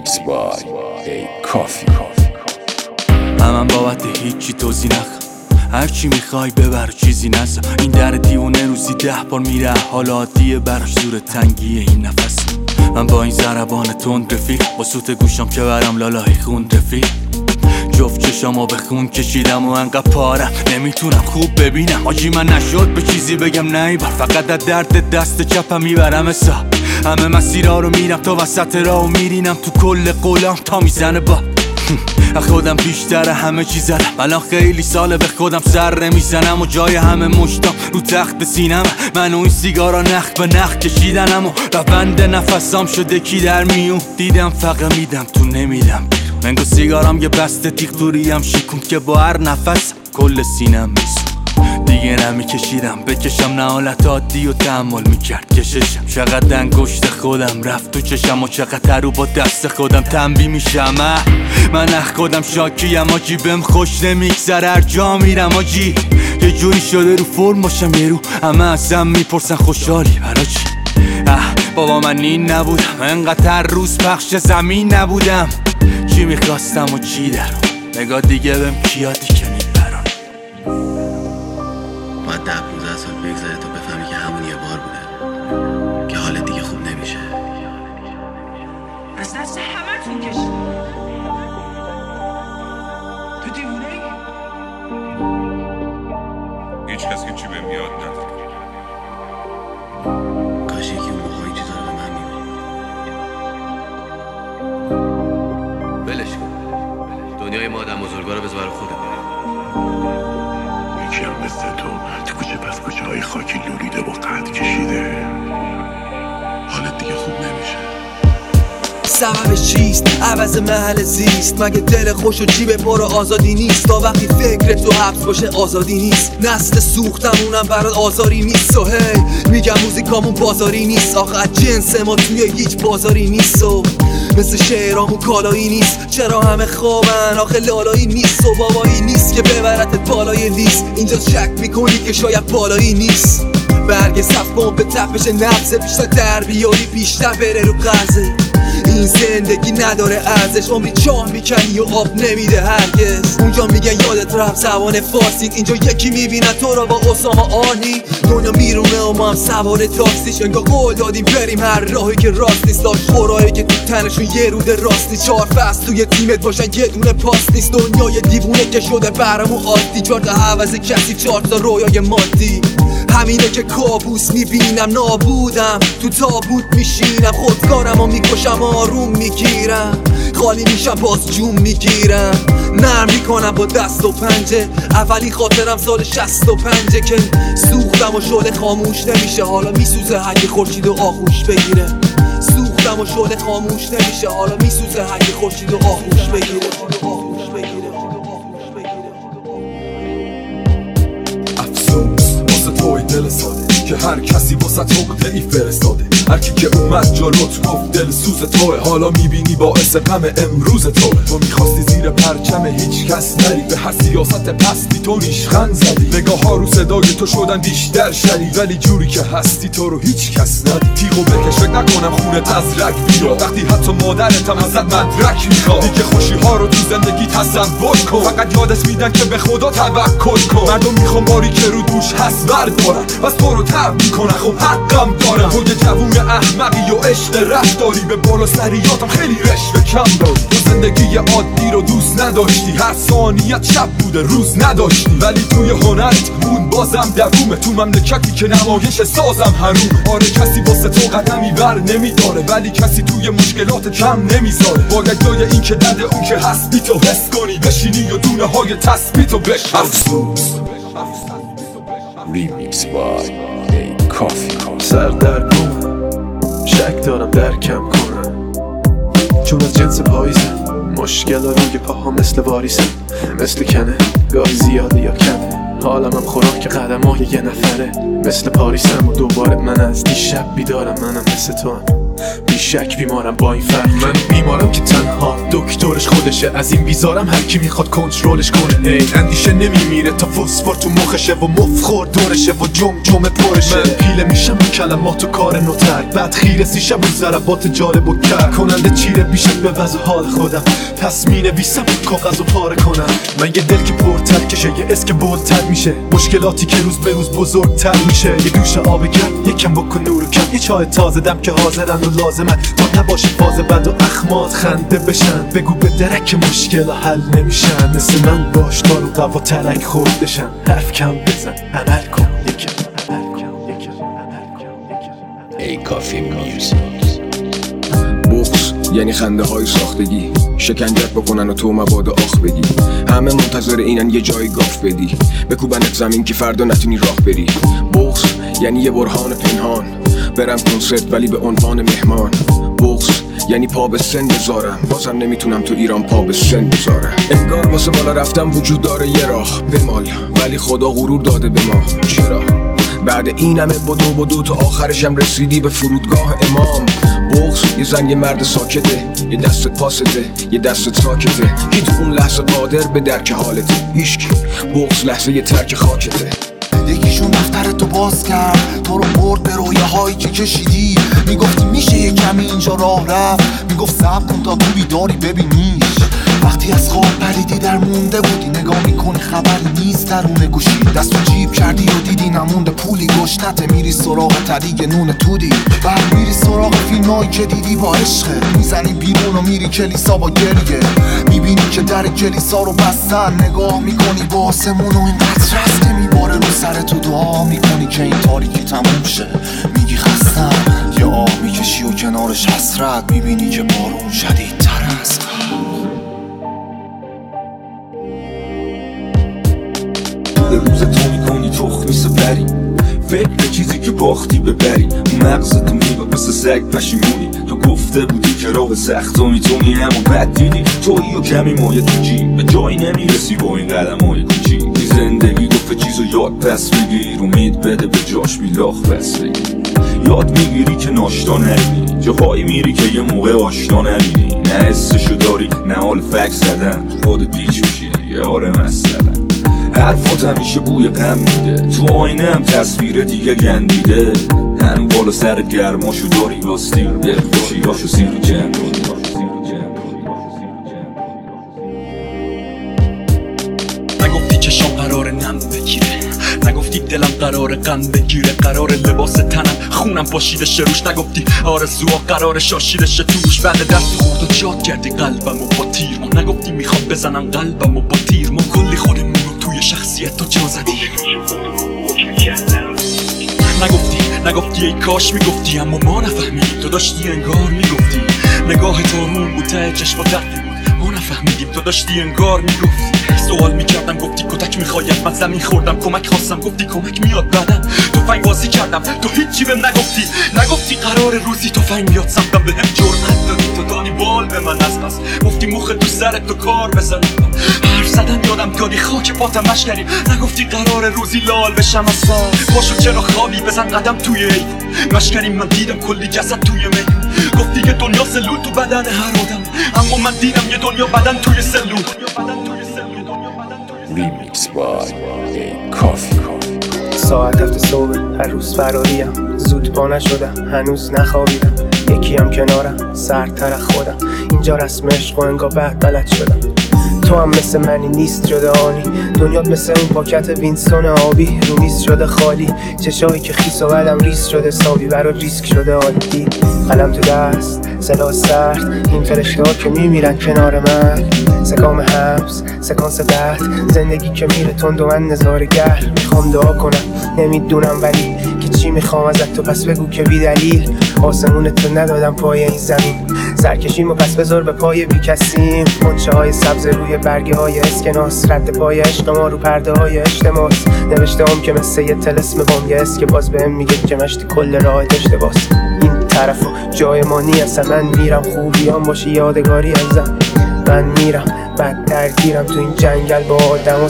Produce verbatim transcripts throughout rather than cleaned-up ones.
Remix by ای کافی. من بابت هیچی توضیح نخوام، هرچی میخوای ببر چیزی نزا. این در دیوونه روزی ده بار میره، حال عادیه براش زور تنگیه این نفس. من با این ضربان تند رفیق، با سوت گوشم که برم لالای خون رفیق. جفت چشامو به خون کشیدم و انقدر پارم نمیتونم خوب ببینم. آجی من نشد به چیزی بگم نیبر، فقط از درد دست چپم میبرم حساب. همه مسیرها رو میرم تا وسط راه و میرینم تو کل قولام تا میزنه با خودم بیشتر همه چیز زدم. الان خیلی ساله به خودم سر نمیزنم و جای همه مشتام رو تخت سینم. من و این سیگارا نخ به نخ کشیدنم و روند نفسام شده کی در میون. دیدم فقط میدم تو نمیدم بیرون. منگو سیگارام یه بسته تیغ توریم شیکون که با هر نفس کل سینم میسون. دیگه نمیکشیدم بکشم، نه حالت عادی و تحمل میکرد کششم. چقدر انگشت خودم رفت تو چشم و چقدر رو با دست خودم تنبیه میشم. من اخ خودم شاکیم آجی، بهم خوش نمیگذره هر جا میرم آجی. یه جوری شده رو فرم باشم یه رو همه ازم میپرسن خوشحالی برا چی؟ اه بابا من این نبودم، انقدر هر روز پخش زمین نبودم. چی میخواستم و چی درم، نگاه دیگه بهم کیادی که میبرن. باید ده پونزده سال بگذره تا بفهمی که همون یه بار بوده که حالت دیگه خوب نمیشه. از دست همه تون کشید. تو دیوونه ای؟ هیچ کس که چی بهم یاد نداره. کاش یکی اون موقع این چیزا رو به من میگفت. ولش کن، دنیای ما آدم بزرگا رو بذار خودت. یکی هم مثل تو تو کوچه پس کوچه های خاکی لولیده و قد کشیده، حالت دیگه خوب نمیشه. سببش چیست؟ عوض محل زیست. مگه دل خوش و جیب پر آزادی نیست؟ تا وقتی فکر تو حبس باشه آزادی نیست. نسل سوختمونم برات آزاری نیست. و هی میگم موزیکامون بازاری نیست. آخه جنس ما توی هیچ بازاری نیست و مثل شعرامون کالایی نیست. چرا همه خوابن آخه لالایی نیست و بابایی نیست که ببرتت بالای لیست. اینجا شک میکنی که شاید بالایی نیست. برگ صف کن به تپش نبضه، بیشتر در بیاری بیشتر بره رو قرضه. این زندگی نداره ارزش، عمری چاه میکنی و آب نمیده هرگز. اونجا میگن یادت رفت زبان فارسی، اینجا یکی میبینه تو را با اسامه آنی. دنیا میرونه و ما هم سوار تاکسیش. انگار قول دادیم بریم هر راهی که راست نیست. داشت خورایی که تو تنشون یه روده راست نیست. چهار فصل توی تیمت باشن یه دونه پاس نیست. دنیای دیوونه که شده برامون عادی، چهار تا حوض کسی چهار تا رویای مادی. همینه که کابوس میبینم، نابودم تو تابوت میشینم. خودکارم و میکشم آروم میگیرم، خالی میشم باز جون میگیرم. نرم میکنم با دست و پنجه، اولی خاطرم سال شست و پنجه که سوختم و شعله خاموش نمیشه. حالا میسوزه اگه خورشید و آغوش بگیره. سوختم و شعله خاموش نمیشه. حالا میسوزه اگه خورشید و آغوش بگیره. توی دل ساده که هر کسی واسه عقده ای فرستاده. هر کی که اومد جلوت گفت دل سوز توه، حالا میبینی باعث غم امروز توه. تو میخواستی زیر پرچم هیچ کس نری، به هر سیاست پستی تو ریشخند زدی. نگاه ها رو صدای تو شدن بیشتر شری، ولی جوری که هستی تو رو هیچ کس ندی. تیغو بکش فکر نکنم خونت از رگ بیاد، وقتی حتی مادرتم ازت مدرک میخواد. دیگه خوشی ها رو تو زندگی تصور کن، فقط یادت میدن که به خدا توکل کن. مردم میخوام باری که رو دوش هست بردارن، بس تو رو تب میکنن خب حقم دارم. تو یه جوون احمقی و عشق رفتاری، به بالا سریاتم خیلی رشوه کم داری. تو زندگی عادی رو دوست نداشتی، هر ثانیت شب بوده روز نداشتی. ولی توی هنرت مون بازم دوومه، تو مملکتی که نمایش سازم هنوم. آره کسی واسه تو قدمی بر نمیداره، ولی کسی توی مشکلات کم نمیذاره. باید جای این که دده اون که هستی تو حس کنی، بشینی و دونه های تثبیت و بشنوی. افسوس Remix by ای کافی. سر در گمم، شک دارم درکم کنم، چون از جنس پاییزه. مشکل روی پاها مثل واریسه، مثل کنه گاهی زیاده یا کمه. حالم هم خوراک قدم های یه نفره، مثل پاریسم و دوباره من از دیشب بیدارم. منم مثل تو هم بیشک بیمارم با این فرق، من بیمارم که تنها دکترش خودشه. از این بیزارم هر کی میخواد کنترلش کنه. ای اندیشه نمیمیره تا فسفر تو مخشه و مفخور دورشه و جم جم پرشه. من پیله میشم با کلمات و کار نوترک، بعد خیره سیشم و ضربات جالب و کرد کننده چیره بیشک به وضع حال خودم. پس می نویسم کاغذ و پاره کنم. من یه دل که پرتر کشه، یه اسک بولتر میشه، مشکلاتی که روز به روز بزرگتر میشه. یه دوش آب گرم، یکم بکن نور و کم، یه چای تازه دم که حاضرن و لازمن تا نباشه فاز بد و اخمات خنده بشن. بگو به درک مشکل حل نمیشن، مثل من باش دار و قوا ترک خوردشن. حرف کم بزن، عمل کن یکم. ای کافی میوزیک. بغض یعنی خنده های ساختگی، شکنجت بکنن و تو مبادا آخ بگی. همه منتظر اینن یه جای گاف بدی، بکوبنت زمین که فردا نتونی راه بری. بغض یعنی یه برهان پنهان، برم کنسرت ولی به عنوان مهمان. بغض یعنی پا به سن بذارم، بازم نمیتونم تو ایران پا به سن بذارم. انگار واسه بالا رفتم وجود داره یه راه بمال، ولی خدا غرور داده به ما. چرا؟ بعد این همه بدو بدو تا آخرشم رسیدی به فرودگاه امام. بغض یه زن یه مرد ساکته، یه دستت پاسته، یه دستت ساکته، کی تو اون لحظه قادر به درک حالته؟ هیچکی. بغض لحظه یه ترک خاکته. یکیشون دفترتو باز کرد، تو رو برد به رویه هایی که کشیدی. میگفتی میشه یه کمی اینجا راه رفت، میگفت صبر کن تا تو بیداری ببینیش. وقتی از خواب پریدی در مونده بودی، نگاه میکنی خبری نیست درون گوشی. دستو جیب کردی و دیدی نمونده پولی، گشنته میری سراغ تریگ نون تودی. بعد میری سراغ فیلمایی که دیدی با عشقه، میزنی بیرون و میری کلیسا با گریه. میبینی که در کلیسا رو بستن، نگاه میکنی با آسمون و اینقدر رست که میباره رو سر تو. دعا میکنی که این تاریکی تموم شه، میگی خستم، یا آه میکشی و کنارش حسرت میبینی که بارون شدیدتر از به روز تو میکنی تخمی سپری، فکر به چیزی که باختی ببری. مغزت میگه مثل سگ پشیمونی، تو گفته بودی که راه سخت و میتونی، اما بد دیدی تویی و کمی مایه تو جیب. به جایی نمیرسی با این قدم های کوچی. بی زندگی گفت چیزو یاد پس بگیر، امید بده به جاش بیلاخ بس بگیر. یاد میگیری که ناشتا نبینی، جاهایی میری که یه موقع آشنا نبینی. نه حسشو داری نه حال فکس زدن، خودت پیچ میشی یه آره مثلا. حرفات همیشه بوی غم میده، تو آینه هم تصویر دیگه گندیده. هنو بالا سرت گرماشو داری واستی، دل خوشیاشو سیر و جمع کنی. نگفتی چشام قرار نم بگیره، نگفتی دلم قرار غم بگیره، قرار لباس تنم خونم پاشیده شه روش. نگفتی آرزوها قرار شاشیده شه توش. بعد دست خورد و جاد کردی قلبم و با تیر ما. نگفتی میخوام بزنم قلبم و با تیر ما. کلی خودمون رو توی شخصیت تو جا زدی. نگفتی نگفتی ای کاش میگفتی، اما ما نفهمیدیم. تو داشتی انگار میگفتی، نگاه تو روم بود ته چشم درد بود، ما نفهمیدیم. تو داشتی انگار میگفتی، سوال میکردم گفتی کتک میخواید، من زمین خوردم کمک خواستم گفتی کمک میاد بعدم. تفنگ بازی کردم تو هیچی بهم نگفتی، نگفتی قرار روزی تفنگ میاد سمتم. بهم جرأت دادی تو دادی بال به من از پس، گفتی مخ تو سرت تو کار بزنم. حرف زدم یادم دادی خاک پاتم مشکری، نگفتی قرار روزی لال بشم از ساز. باشو چرا خوابی بزن قدم توی ای مشکری. من دیدم کلی جسد توی می، گفتی که دنیا سلول تو بدن هر آدم، اما من دیدم یه دنیا بدن توی سلول. ریمیکس بای ای کافی. ساعت هفت صبح هر روز فراریم، زود پا نشدم هنوز نخوابیدم. یکی هم کنارم سردتر خودم، اینجا رسم عشق و انگار بعد بلد شدم. تو هم مثل منی نیست جدا آنی، دنیات مثل اون پاکت وینستون آبی رو میز شده خالی. چشایی که خیس و بعدم ریز شده ساوی، برا ریسک شده عادی. قلم تو دست صدا سرد، این فرشته ها که میمیرن کنار من. سکام حبس سکانس بعد، زندگی که میره تند و من نظاره‌گر. میخوام دعا کنم نمیدونم ولی که چی میخوام ازت، تو پس بگو که بی دلیل آسمونت رو ندادم پای این زمین. سرکشیمو پس بذار به پای بی کسیم، منچه های سبز روی برگه های اسکناس. رد پای عشق ما رو پرده های اجتماس، نوشته هم که مثل یه تلسم بام یه اسک باز بهم میگه که مشتی کل راه داشته باز. این طرفو جای ما نیست، من میرم خوبیام باشی یادگاری ازم. من میرم بعد درگیرم تو این جنگل با آدم و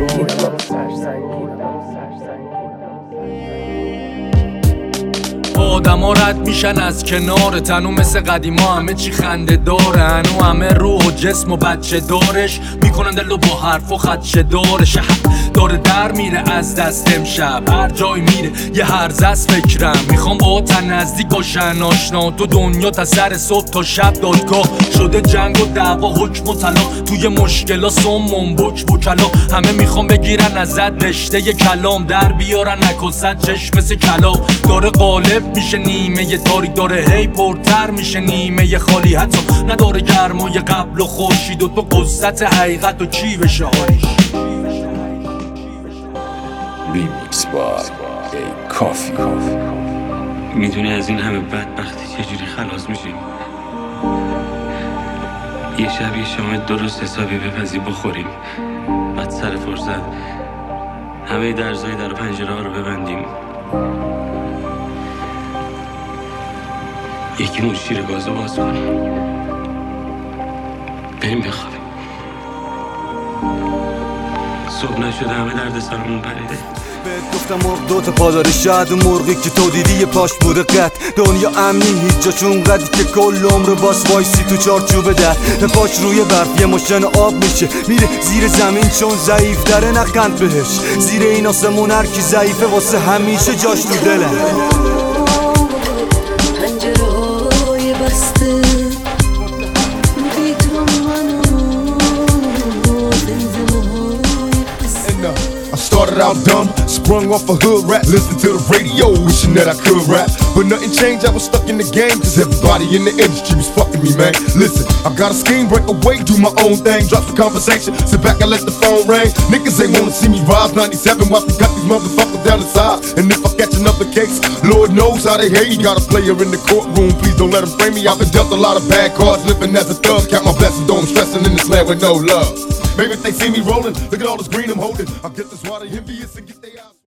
سرسنگینم. آدما رد میشن از کنار تنو مثل قدیما همه چی خنده داره هنو همه روح و جسم و بچه دارش میکنن دلو با حرف و خدشه دارش داره در میره از دست امشب هر جای میره یه هرزه از فکرم میخوام با تن نزدیک باشن آشنا تو دنیا تا سر صبح تا شب دادگاه شده جنگ و دعوا حکم و طلاق توی مشکلا سمون بک بکلا همه میخوام بگیرن ازت رشته ی کلام در بیارن نکست چشم مثل کلا داره غالب میشه نیمه ی تاریک داره هی پرتر میشه نیمه ی خالی حتی نداره گرمای قبل و خورشید و تو قصت حقیقت و چی بشه حالیش Remix by A Coffee. میدونی از این همه بدبختی چجوری خلاص میشیم؟ یه شب یه شام درست حسابی بپزی بخوریم بعد سر فرصت همه درزای در و پنجره ها رو ببندیم یکی مون شیر گازو باز کنیم بریم بخوابیم صبح نشده همه درد سرمون پریده بهت گفتم مرغ دوتا پاداره شاید اون مرغی که تو دیدی یه پاش بوده قد دنیا امنی هیچ جاشون قدی که کل عمر باس وایسی تو چارچوب در به پاش روی برف یه مشن آب میشه میره زیر زمین چون ضعیف داره نخند بهش زیر این آسمون هر کی ضعیفه واسه همیشه جاش تو دلم پنجره‌های بسته I started out dumb, sprung off a hood rap, listened to the radio, wishing that I could rap. But nothing changed, I was stuck in the game, cause everybody in the industry was fucking me, man. Listen, I got a scheme, break away, do my own thing, drop the conversation, sit back and let the phone ring. Niggas ain't wanna see me rise, ninety-seven, while we got these motherfuckers down the side. And if I catch another case, Lord knows how they hate. Got a player in the courtroom, please don't let him frame me. I've been dealt a lot of bad cards, living as a thug, count my blessings, don't stressing in this land with no love. Maybe if they see me rolling, look at all this green I'm holding. I guess that's why they envious and get they out.